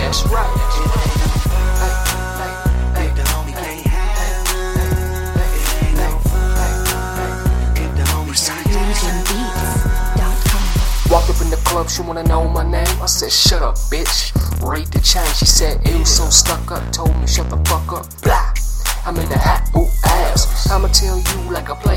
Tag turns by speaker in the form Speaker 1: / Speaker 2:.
Speaker 1: That's right. Walked up in the club, she wanna know my name. I said, shut up, bitch. Rate the chain. She said, ew, so stuck up. Told me, shut the fuck up. Blah. I'm in the hat, ooh, ass. I'ma tell you like a play.